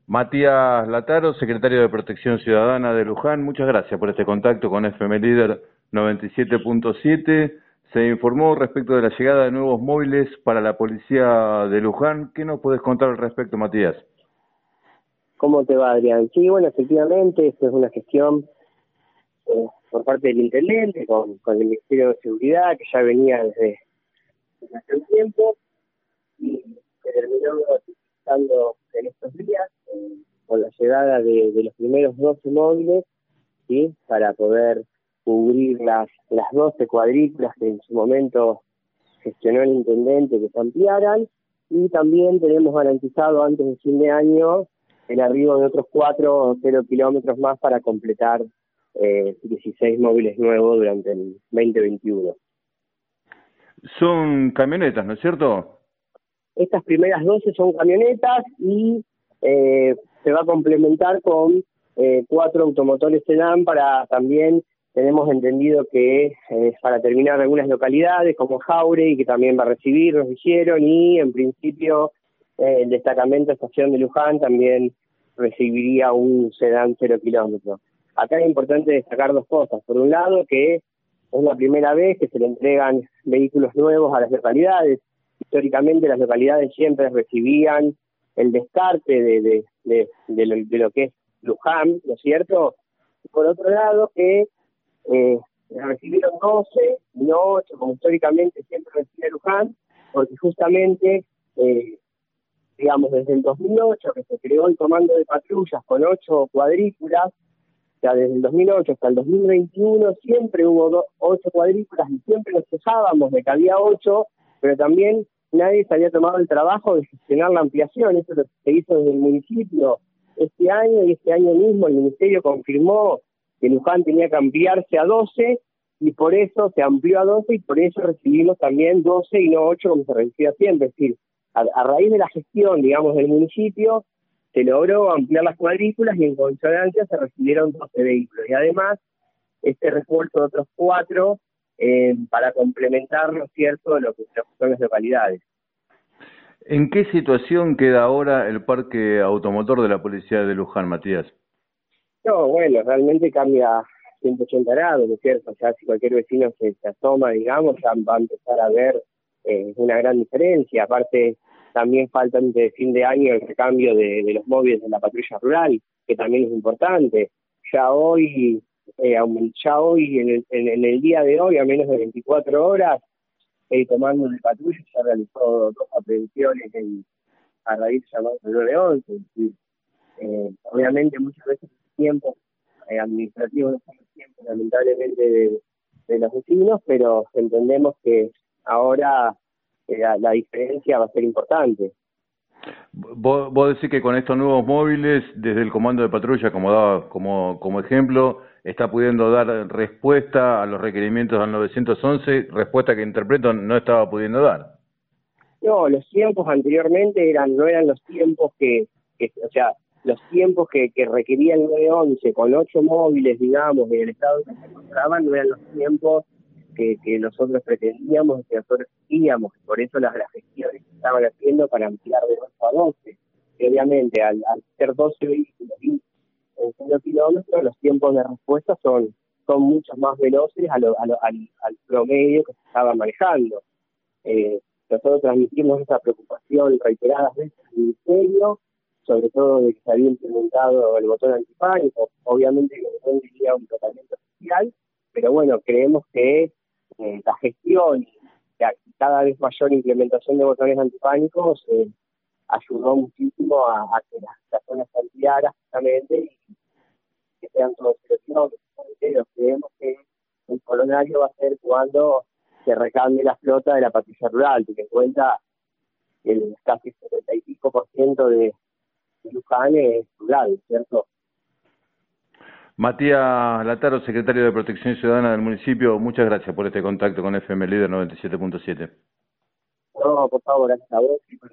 Matías Lataro, secretario de Protección Ciudadana de Luján, muchas gracias por este contacto con FM Líder 97.7. Se informó respecto de la llegada de nuevos móviles para la policía de Luján. ¿Qué nos podés contar al respecto, Matías? ¿Cómo te va, Adrián? Sí, bueno, efectivamente, esto es una gestión por parte del intendente con el Ministerio de Seguridad, que ya venía desde hace un tiempo, y se terminó utilizando en estos días con la llegada de los primeros 12 móviles, ¿sí? Para poder cubrir las 12 cuadrículas que en su momento gestionó el intendente que se ampliaran, y también tenemos garantizado antes de fin de año el arribo de otros 4 o 0 kilómetros más para completar 16 móviles nuevos durante el 2021. Son camionetas, ¿no es cierto? Estas primeras 12 son camionetas y se va a complementar con 4 automotores sedán para también, tenemos entendido que para terminar algunas localidades como Jauregui, que también va a recibir, nos dijeron, y en principio el destacamento Estación de Luján también recibiría un sedán 0 kilómetros. Acá es importante destacar dos cosas. Por un lado, que es la primera vez que se le entregan vehículos nuevos a las localidades. Históricamente las localidades siempre recibían el descarte de lo que es Luján, ¿no es cierto? Y por otro lado, que recibieron 12, no 8, como históricamente siempre recibe Luján, porque justamente, digamos, desde el 2008 que se creó el comando de patrullas con 8 cuadrículas, o sea, desde el 2008 hasta el 2021 siempre hubo 8 cuadrículas y siempre nos quejábamos de que había 8, pero también nadie se había tomado el trabajo de gestionar la ampliación. Eso es lo que se hizo desde el municipio este año, y este año mismo el ministerio confirmó que Luján tenía que ampliarse a 12, y por eso se amplió a 12, y por eso recibimos también 12 y no 8 como se recibía siempre. Es decir, a raíz de la gestión, digamos, del municipio, se logró ampliar las cuadrículas y en consonancia se recibieron 12 vehículos. Y además, este refuerzo de otros 4 para complementar, ¿no es cierto?, lo que son las localidades. ¿En qué situación queda ahora el parque automotor de la policía de Luján, Matías? No, bueno, realmente cambia 180 grados, ¿no es cierto? Ya si cualquier vecino se asoma, digamos, ya va a empezar a ver una gran diferencia. Aparte, también falta antes de fin de año el recambio de los móviles de la patrulla rural, que también es importante. Ya hoy en el día de hoy, a menos de 24 horas, el comando de patrulla ya realizó 2 aprehensiones a raíz de llamados del 911. Es decir, obviamente muchas veces el tiempo administrativo no es el tiempo, lamentablemente, de los vecinos, pero entendemos que ahora la diferencia va a ser importante. Vos decís que con estos nuevos móviles, desde el comando de patrulla, como daba como ejemplo, está pudiendo dar respuesta a los requerimientos del 911, respuesta que interpreto no estaba pudiendo dar. No, los tiempos anteriormente no eran los tiempos o sea, los tiempos que requería el 911 con 8 móviles, digamos, en el estado en que se encontraban, no eran los tiempos que nosotros pretendíamos, que nosotros queríamos. Por eso las gestiones que estaban haciendo para ampliar de 8 a 12. Y obviamente, al ser 12 vehículos y en 0 kilómetros, los tiempos de respuesta son mucho más veloces al promedio que se estaba manejando. Nosotros transmitimos esa preocupación reiteradas veces al Ministerio, sobre todo de que se había implementado el botón antipánico. Obviamente que no tendría un tratamiento especial, pero bueno, creemos que la gestión y cada vez mayor implementación de botones antipánicos ayudó muchísimo a que las zonas se ampliaran justamente y que sean todos kilómetros. Creemos que el coronario va a ser cuando se recambie la flota de la patrulla rural, que en cuenta el casi 75% de Luján es rural, ¿cierto? Matías Lataro, secretario de Protección Ciudadana del municipio, muchas gracias por este contacto con FM Líder 97.7. No, por favor, gracias a vos.